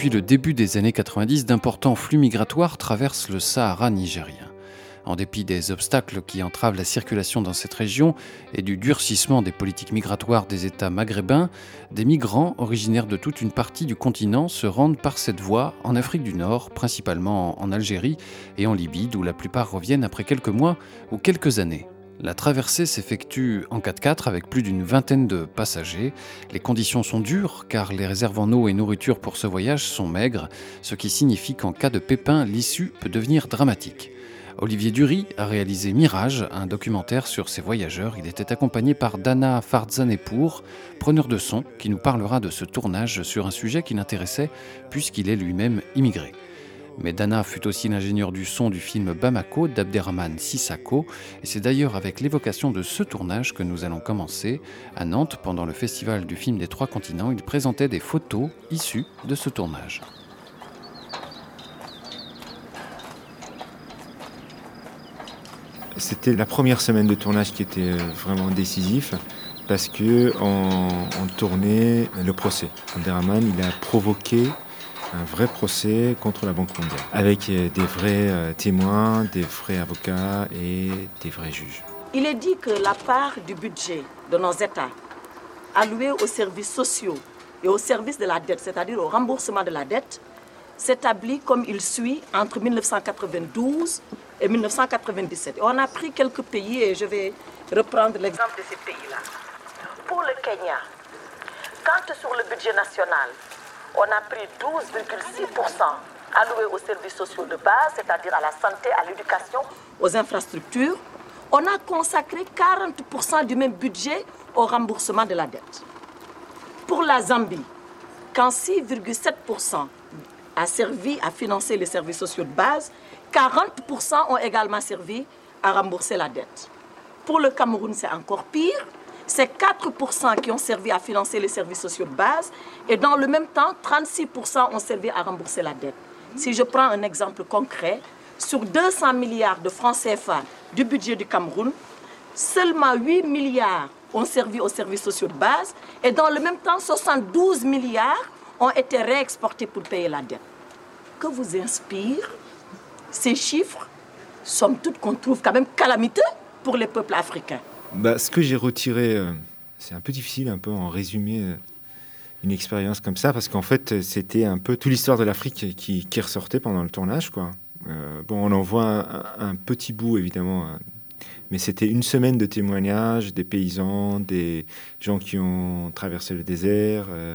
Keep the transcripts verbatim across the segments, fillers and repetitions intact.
Depuis le début des années quatre-vingt-dix, d'importants flux migratoires traversent le Sahara nigérien. En dépit des obstacles qui entravent la circulation dans cette région et du durcissement des politiques migratoires des États maghrébins, des migrants originaires de toute une partie du continent se rendent par cette voie en Afrique du Nord, principalement en Algérie et en Libye, d'où la plupart reviennent après quelques mois ou quelques années. La traversée s'effectue en quatre-quatre avec plus d'une vingtaine de passagers. Les conditions sont dures car les réserves en eau et nourriture pour ce voyage sont maigres, ce qui signifie qu'en cas de pépin, l'issue peut devenir dramatique. Olivier Dury a réalisé Mirage, un documentaire sur ces voyageurs. Il était accompagné par Dana Farzanepour, preneur de son, qui nous parlera de ce tournage sur un sujet qui l'intéressait puisqu'il est lui-même immigré. Mais Dana fut aussi l'ingénieur du son du film Bamako d'Abderrahmane Sissako, et c'est d'ailleurs avec l'évocation de ce tournage que nous allons commencer. À Nantes, pendant le festival du film des Trois Continents, il présentait des photos issues de ce tournage. C'était la première semaine de tournage qui était vraiment décisif parce qu'on on tournait le procès. Abderrahmane, il a provoqué un vrai procès contre la Banque mondiale, avec des vrais témoins, des vrais avocats et des vrais juges. Il est dit que la part du budget de nos États allouée aux services sociaux et aux services de la dette, c'est-à-dire au remboursement de la dette, s'établit comme il suit entre mille neuf cent quatre-vingt-douze et mille neuf cent quatre-vingt-dix-sept. Et on a pris quelques pays et je vais reprendre l'exemple de ces pays-là. Pour le Kenya, quand sur le budget national, on a pris douze virgule six pour cent alloués aux services sociaux de base, c'est-à-dire à la santé, à l'éducation, aux infrastructures, on a consacré quarante pour cent du même budget au remboursement de la dette. Pour la Zambie, quand six virgule sept pour cent a servi à financer les services sociaux de base, quarante pour cent ont également servi à rembourser la dette. Pour le Cameroun, c'est encore pire. C'est quatre pour cent qui ont servi à financer les services sociaux de base et dans le même temps, trente-six pour cent ont servi à rembourser la dette. Si je prends un exemple concret, sur deux cents milliards de francs C F A du budget du Cameroun, seulement huit milliards ont servi aux services sociaux de base et dans le même temps, soixante-douze milliards ont été réexportés pour payer la dette. Que vous inspirent ces chiffres, somme toute, qu'on trouve quand même calamiteux pour les peuples africains? Bah, ce que j'ai retiré, euh, c'est un peu difficile, un peu en résumé euh, une expérience comme ça, parce qu'en fait, c'était un peu toute l'histoire de l'Afrique qui, qui ressortait pendant le tournage, quoi. Euh, bon, on en voit un, un petit bout, évidemment, euh, mais c'était une semaine de témoignages des paysans, des gens qui ont traversé le désert, euh,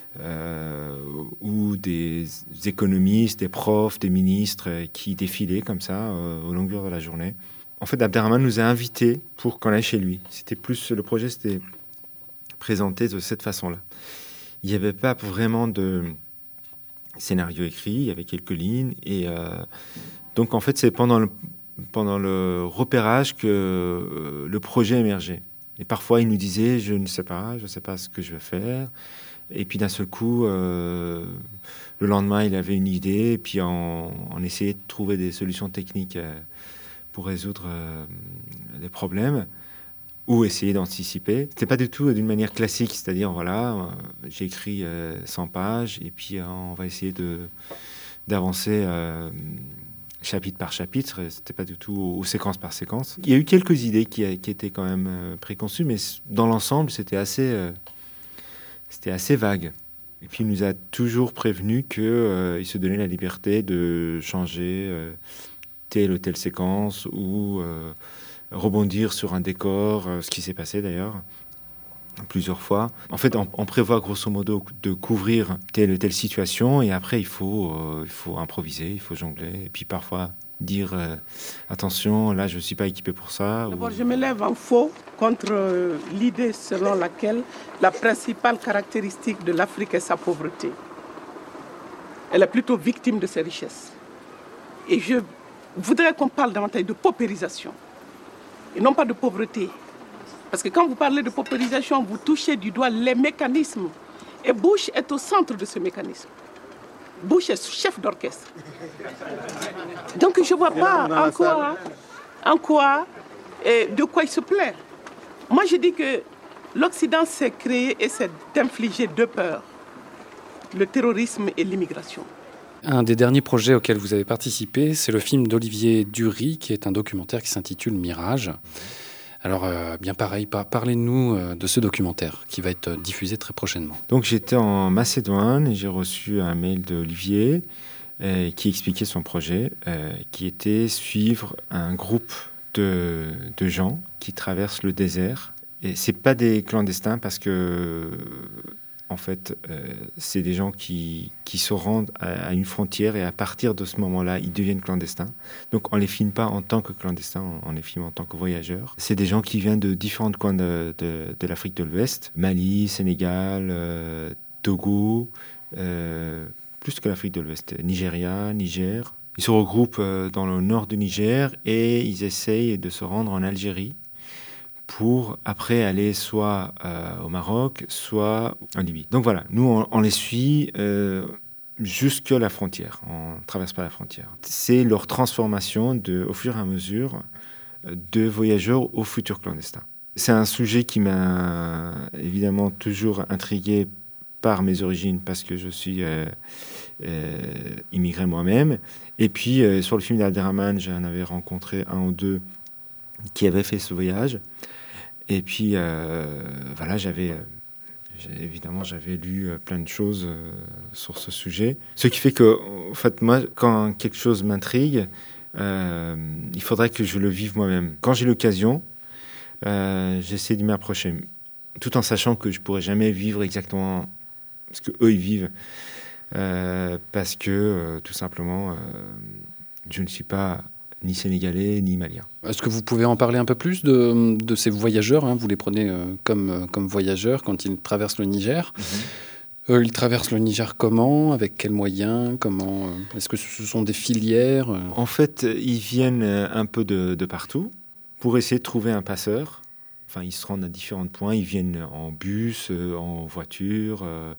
euh, ou des économistes, des profs, des ministres euh, qui défilaient comme ça euh, aux longueurs de la journée. En fait, Abderrahmane nous a invités pour qu'on aille chez lui. C'était plus, le projet s'était présenté de cette façon-là. Il n'y avait pas vraiment de scénario écrit, il y avait quelques lignes. Et euh, donc, en fait, c'est pendant le, pendant le repérage que euh, le projet émergeait. Et parfois, il nous disait, je ne sais pas, je ne sais pas ce que je vais faire. Et puis, d'un seul coup, euh, le lendemain, il avait une idée. Et puis, on, on essayait de trouver des solutions techniques euh, pour résoudre euh, les problèmes ou essayer d'anticiper. C'était pas du tout d'une manière classique, c'est-à-dire voilà, euh, j'ai écrit euh, cent pages et puis euh, on va essayer de d'avancer euh, chapitre par chapitre. C'était pas du tout ou séquence par séquence. Il y a eu quelques idées qui, qui étaient quand même euh, préconçues, mais dans l'ensemble, c'était assez euh, c'était assez vague. Et puis il nous a toujours prévenu que euh, il se donnait la liberté de changer euh, telle ou telle séquence ou euh, rebondir sur un décor, euh, ce qui s'est passé d'ailleurs plusieurs fois. En fait, on, on prévoit grosso modo de couvrir telle ou telle situation et après il faut, euh, il faut improviser, il faut jongler et puis parfois dire euh, attention, là je ne suis pas équipé pour ça. D'abord, ou... je me lève en faux contre euh, l'idée selon laquelle la principale caractéristique de l'Afrique est sa pauvreté. Elle est plutôt victime de ses richesses. Et je Je voudrais qu'on parle davantage de paupérisation et non pas de pauvreté. Parce que quand vous parlez de paupérisation, vous touchez du doigt les mécanismes. Et Bush est au centre de ce mécanisme. Bush est chef d'orchestre. Donc je ne vois pas en quoi, en quoi et de quoi il se plaît. Moi je dis que l'Occident s'est créé et s'est infligé deux peurs. le terrorisme et l'immigration. Un des derniers projets auxquels vous avez participé, c'est le film d'Olivier Dury, qui est un documentaire qui s'intitule Mirage. Alors, euh, bien pareil, par- parlez-nous euh, de ce documentaire qui va être diffusé très prochainement. Donc j'étais en Macédoine et j'ai reçu un mail d'Olivier euh, qui expliquait son projet, euh, qui était suivre un groupe de, de gens qui traversent le désert. Et c'est pas des clandestins parce que, en fait, euh, c'est des gens qui, qui se rendent à, à une frontière et à partir de ce moment-là, ils deviennent clandestins. Donc on les filme pas en tant que clandestins, on les filme en tant que voyageurs. C'est des gens qui viennent de différents coins de, de, de l'Afrique de l'Ouest, Mali, Sénégal, euh, Togo, euh, plus que l'Afrique de l'Ouest, Nigeria, Niger. Ils se regroupent euh, dans le nord du Niger et ils essayent de se rendre en Algérie pour après aller soit euh, au Maroc, soit en Libye. Donc voilà, nous on, on les suit euh, jusqu'à la frontière, on ne traverse pas la frontière. C'est leur transformation de, au fur et à mesure de voyageurs aux futurs clandestins. C'est un sujet qui m'a évidemment toujours intrigué par mes origines parce que je suis euh, euh, immigré moi-même. Et puis euh, sur le film d'Abderrahmane, j'en avais rencontré un ou deux qui avaient fait ce voyage. Et puis, euh, voilà, j'avais, j'ai, évidemment, j'avais lu plein de choses euh, sur ce sujet. Ce qui fait que, en fait, moi, quand quelque chose m'intrigue, euh, il faudrait que je le vive moi-même. Quand j'ai l'occasion, euh, j'essaie de m'y approcher, tout en sachant que je pourrais jamais vivre exactement ce que eux ils vivent, euh, parce que, euh, tout simplement, euh, je ne suis pas ni sénégalais, ni malien. Est-ce que vous pouvez en parler un peu plus de, de ces voyageurs, hein, vous les prenez euh, comme, comme voyageurs quand ils traversent le Niger. Mmh. Euh, ils traversent le Niger comment? Avec quels moyens? Comment, euh, est-ce que ce sont des filières? En fait, ils viennent un peu de, de partout pour essayer de trouver un passeur. Enfin, ils se rendent à différents points. Ils viennent en bus, en voiture, euh,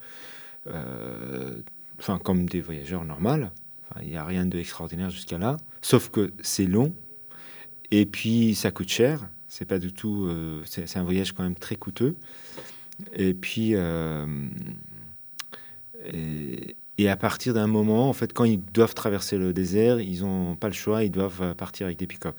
euh, enfin, comme des voyageurs normaux. Il n'y a rien d'extraordinaire jusqu'à là, sauf que c'est long et puis ça coûte cher. C'est pas du tout, euh, c'est, c'est un voyage quand même très coûteux. Et puis euh, et, et à partir d'un moment, en fait, quand ils doivent traverser le désert, ils n'ont pas le choix, ils doivent partir avec des pick-up.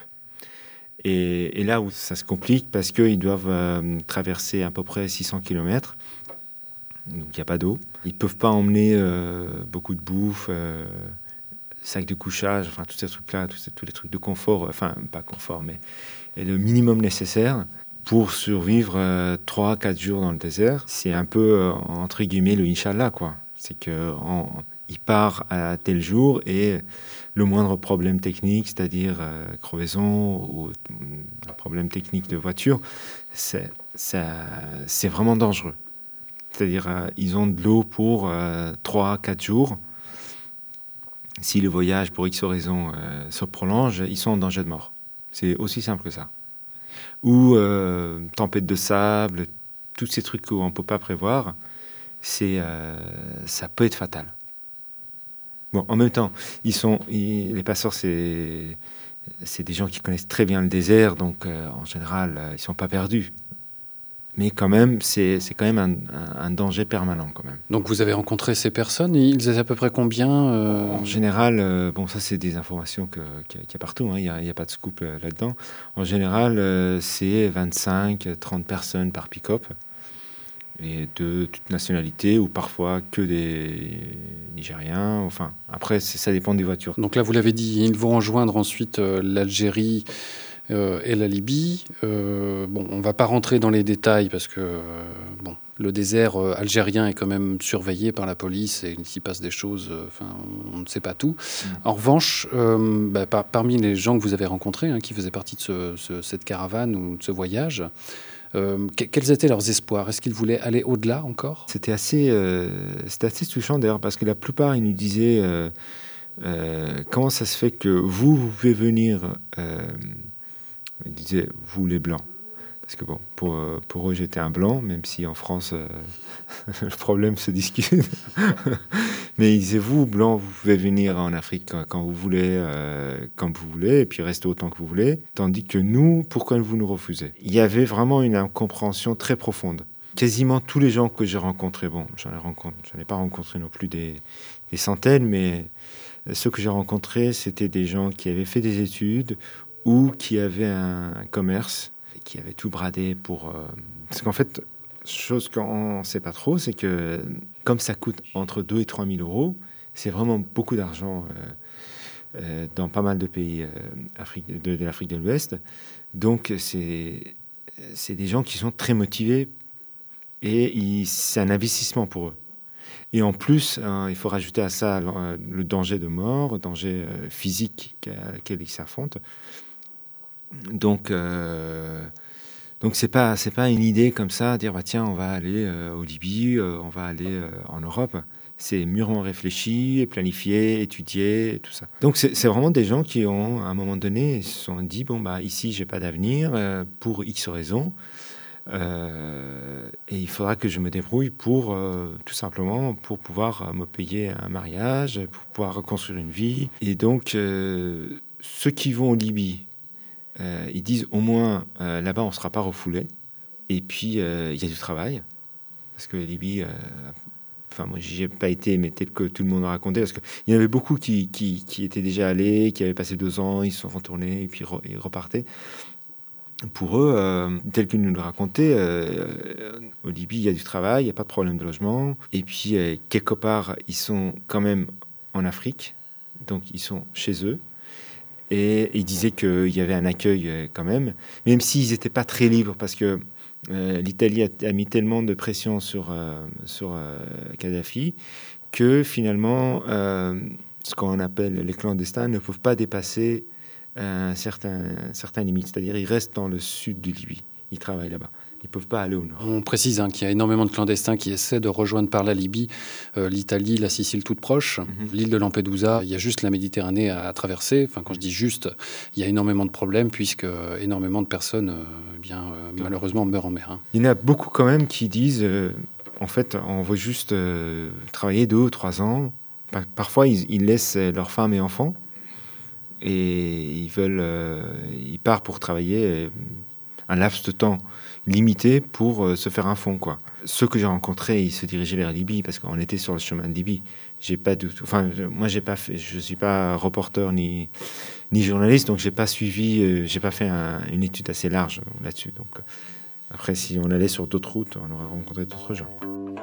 Et, et là où ça se complique, parce qu'ils doivent euh, traverser à peu près six cents kilomètres. Donc il n'y a pas d'eau. Ils ne peuvent pas emmener euh, beaucoup de bouffe. Euh, sac de couchage, enfin tous ces trucs-là, tous, ces, tous les trucs de confort, enfin pas confort, mais le minimum nécessaire pour survivre euh, trois à quatre jours dans le désert. C'est un peu, euh, entre guillemets, le Inch'Allah, quoi. C'est qu'il part à tel jour et le moindre problème technique, c'est-à-dire euh, crevaison ou un problème technique de voiture, c'est, ça, c'est vraiment dangereux. C'est-à-dire euh, ils ont de l'eau pour euh, trois à quatre jours. Si le voyage, pour X raisons, euh, se prolonge, ils sont en danger de mort. C'est aussi simple que ça. Ou euh, tempête de sable, tous ces trucs qu'on ne peut pas prévoir, c'est, euh, ça peut être fatal. Bon, en même temps, ils sont, ils, les passeurs, c'est, c'est des gens qui connaissent très bien le désert, donc euh, en général, euh, ils ne sont pas perdus. Mais quand même, c'est, c'est quand même un, un, un danger permanent, quand même. Donc vous avez rencontré ces personnes, et ils étaient à peu près combien euh... En général, euh, bon, ça c'est des informations que, qu'il y a partout, hein, il n'y a, a pas de scoop euh, là-dedans. En général, euh, c'est vingt-cinq à trente personnes par pick-up, et de toute nationalité, ou parfois que des Nigériens, enfin, après, c'est, ça dépend des voitures. Donc là, vous l'avez dit, ils vont rejoindre ensuite euh, l'Algérie, Euh, et la Libye. Euh, bon, on ne va pas rentrer dans les détails parce que euh, bon, le désert euh, algérien est quand même surveillé par la police et il s'y passe des choses, euh, on ne sait pas tout. Mmh. En revanche, euh, bah, par, parmi les gens que vous avez rencontrés, hein, qui faisaient partie de ce, ce, cette caravane ou de ce voyage, euh, que, quels étaient leurs espoirs? Est-ce qu'ils voulaient aller au-delà encore? C'était assez, euh, c'était assez touchant d'ailleurs parce que la plupart, ils nous disaient euh, euh, comment ça se fait que vous, vous pouvez venir... Euh, Il disait, vous les blancs. Parce que bon, pour, pour eux, j'étais un blanc, même si en France, euh, le problème se discute. Mais il disait, vous, blancs, vous pouvez venir en Afrique quand, quand vous voulez, euh, quand vous voulez, et puis rester autant que vous voulez. Tandis que nous, pourquoi vous nous refusez? Il y avait vraiment une incompréhension très profonde. Quasiment tous les gens que j'ai rencontrés, bon, j'en ai, rencontré, j'en ai pas rencontré non plus des, des centaines, mais ceux que j'ai rencontrés, c'était des gens qui avaient fait des études ou qui avaient un, un commerce, et qui avaient tout bradé pour... Euh, parce qu'en fait, chose qu'on ne sait pas trop, c'est que comme ça coûte entre deux et trois mille euros, c'est vraiment beaucoup d'argent euh, euh, dans pas mal de pays euh, Afrique, de, de l'Afrique de l'Ouest. Donc, c'est, c'est des gens qui sont très motivés et ils, c'est un investissement pour eux. Et en plus, hein, il faut rajouter à ça le, le danger de mort, le danger euh, physique auquel ils s'affrontent. Donc, euh, donc c'est pas c'est pas une idée comme ça, dire bah tiens on va aller euh, au Libye, euh, on va aller euh, en Europe. C'est mûrement réfléchi, planifié, étudié, tout ça. Donc c'est, c'est vraiment des gens qui ont à un moment donné se sont dit bon bah ici j'ai pas d'avenir euh, pour X raisons. Euh, et il faudra que je me débrouille pour euh, tout simplement pour pouvoir euh, me payer un mariage, pour pouvoir reconstruire une vie. Et donc euh, ceux qui vont en Libye, euh, ils disent au moins euh, là-bas on ne sera pas refoulé. Et puis euh, il y a du travail parce que la Libye, euh, enfin moi j'y ai pas été, mais tel que tout le monde a raconté, parce qu'il y en avait beaucoup qui, qui, qui étaient déjà allés, qui avaient passé deux ans, ils sont retournés et puis re, ils repartaient. Pour eux, euh, tel qu'ils nous le racontaient, euh, au Libye, il y a du travail, il n'y a pas de problème de logement. Et puis, euh, quelque part, ils sont quand même en Afrique, donc ils sont chez eux. Et, et ils disaient qu'il y avait un accueil euh, quand même, même s'ils n'étaient pas très libres, parce que euh, l'Italie a, a mis tellement de pression sur, euh, sur euh, Kadhafi que finalement, euh, ce qu'on appelle les clandestins ne peuvent pas dépasser un certain, un certain limite, c'est-à-dire ils restent dans le sud de Libye, ils travaillent là-bas, ils ne peuvent pas aller au nord. On précise hein, qu'il y a énormément de clandestins qui essaient de rejoindre par la Libye euh, l'Italie, la Sicile toute proche, mm-hmm. l'île de Lampedusa, il y a juste la Méditerranée à traverser, enfin quand je dis juste, il y a énormément de problèmes puisque énormément de personnes euh, eh bien, euh, malheureusement meurent en mer. Hein. Il y en a beaucoup quand même qui disent, euh, en fait on veut juste euh, travailler deux ou trois ans, parfois ils, ils laissent leurs femmes et enfants, et ils veulent, euh, ils partent pour travailler un laps de temps limité pour euh, se faire un fond, quoi. Ceux que j'ai rencontrés, ils se dirigeaient vers Libye parce qu'on était sur le chemin de Libye. J'ai pas du tout, enfin, moi j'ai pas fait, je suis pas reporter ni ni journaliste, donc j'ai pas suivi, euh, j'ai pas fait un, une étude assez large là-dessus. Donc euh, après, si on allait sur d'autres routes, on aurait rencontré d'autres gens.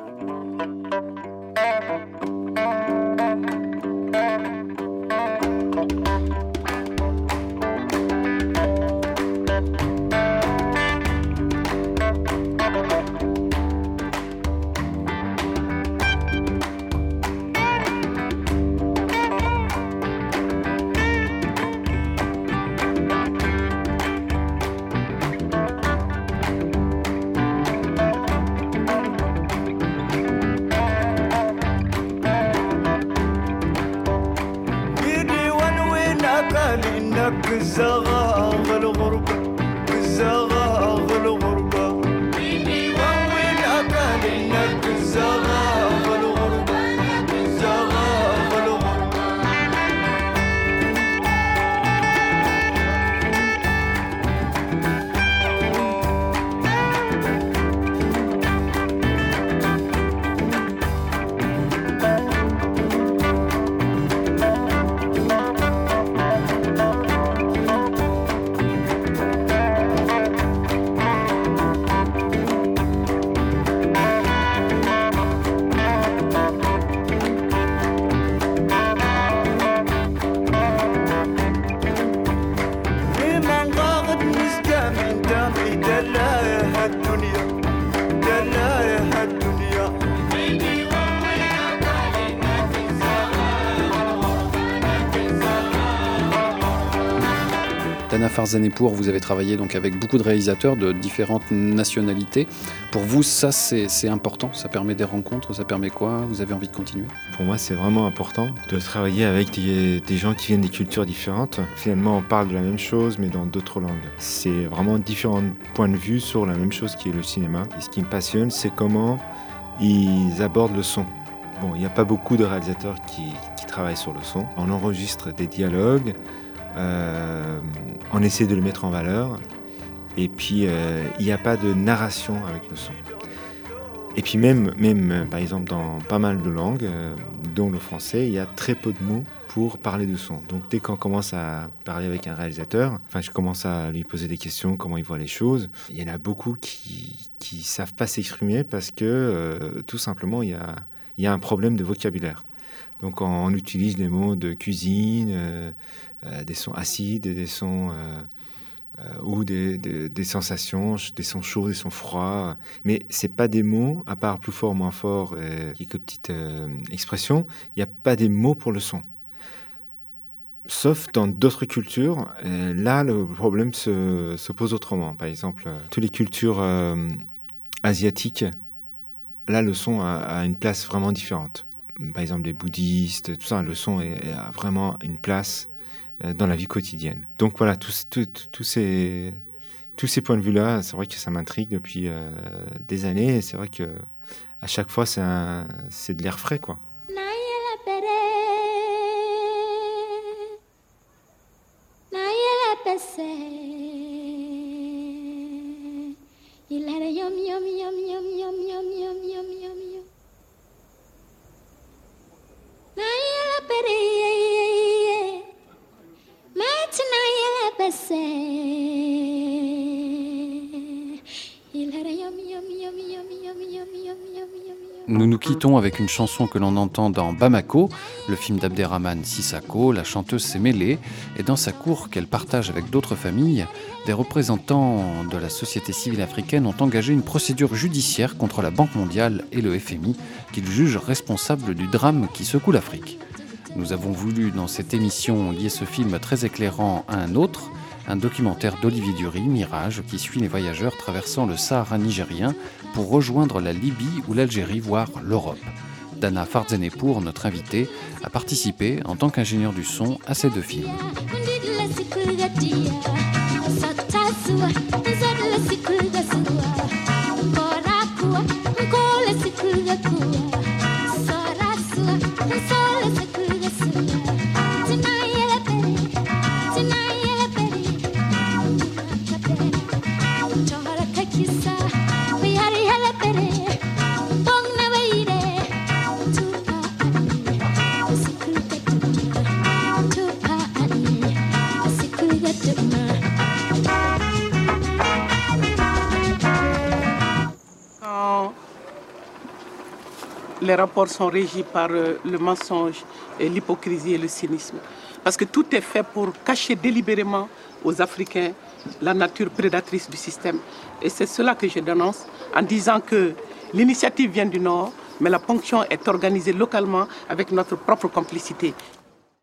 Tana Farzanepour, vous avez travaillé donc avec beaucoup de réalisateurs de différentes nationalités. Pour vous, ça c'est, c'est important, ça permet des rencontres, ça permet quoi? Vous avez envie de continuer? Pour moi, c'est vraiment important de travailler avec des, des gens qui viennent des cultures différentes. Finalement, on parle de la même chose, mais dans d'autres langues. C'est vraiment différents points de vue sur la même chose qui est le cinéma. Et ce qui me passionne, c'est comment ils abordent le son. Bon, il n'y a pas beaucoup de réalisateurs qui, qui travaillent sur le son. On enregistre des dialogues, Euh, on essaie de le mettre en valeur et puis il euh, n'y a pas de narration avec le son. Et puis même, même, par exemple, dans pas mal de langues, euh, dont le français, il y a très peu de mots pour parler de son. Donc dès qu'on commence à parler avec un réalisateur, enfin je commence à lui poser des questions, comment il voit les choses, il y en a beaucoup qui qui savent pas s'exprimer parce que euh, tout simplement il y a, il y a un problème de vocabulaire. Donc on, on utilise des mots de cuisine, euh, euh, des sons acides, des sons... Euh, Euh, ou des, des, des sensations, des sons chauds, des sons froids. Mais c'est pas des mots, à part plus fort, moins fort, et quelques petites euh, expressions, il n'y a pas des mots pour le son. Sauf dans d'autres cultures, et là, le problème se, se pose autrement. Par exemple, euh, toutes les cultures euh, asiatiques, là, le son a, a une place vraiment différente. Par exemple, les bouddhistes, tout ça, le son est, a vraiment une place dans la vie quotidienne. Donc voilà, tous, tous, tous, ces, tous ces points de vue-là, c'est vrai que ça m'intrigue depuis euh, des années. Et c'est vrai que à chaque fois, c'est, un, c'est de l'air frais, quoi. Nous nous quittons avec une chanson que l'on entend dans Bamako, le film d'Abderrahmane Sissako. La chanteuse s'est mêlée et dans sa cour qu'elle partage avec d'autres familles, des représentants de la société civile africaine ont engagé une procédure judiciaire contre la Banque mondiale et le F M I qu'ils jugent responsables du drame qui secoue l'Afrique. Nous avons voulu dans cette émission lier ce film très éclairant à un autre, un documentaire d'Olivier Dury, Mirage, qui suit les voyageurs traversant le Sahara nigérien pour rejoindre la Libye ou l'Algérie, voire l'Europe. Dana Farzénépour, notre invitée, a participé en tant qu'ingénieur du son à ces deux films. Les rapports sont régis par euh, le mensonge, et l'hypocrisie et le cynisme. Parce que tout est fait pour cacher délibérément aux Africains la nature prédatrice du système. Et c'est cela que je dénonce en disant que l'initiative vient du Nord, mais la ponction est organisée localement avec notre propre complicité.